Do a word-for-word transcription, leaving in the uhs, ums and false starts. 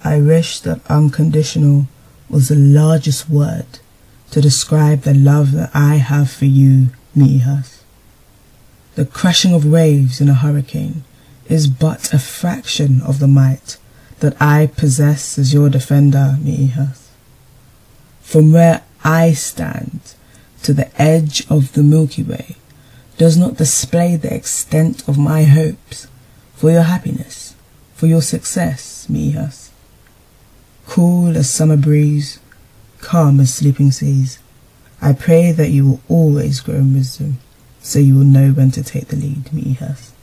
I wish that unconditional was the largest word to describe the love that I have for you, Mi'ihas. The crashing of waves in a hurricane is but a fraction of the might that I possess as your defender, Mi'ihas. From where I stand to the edge of the Milky Way does not display the extent of my hopes for your happiness, for your success, Mi'ihas. Cool as summer breeze, calm as sleeping seas, I pray that you will always grow in wisdom, so you will know when to take the lead, Mi'ihas.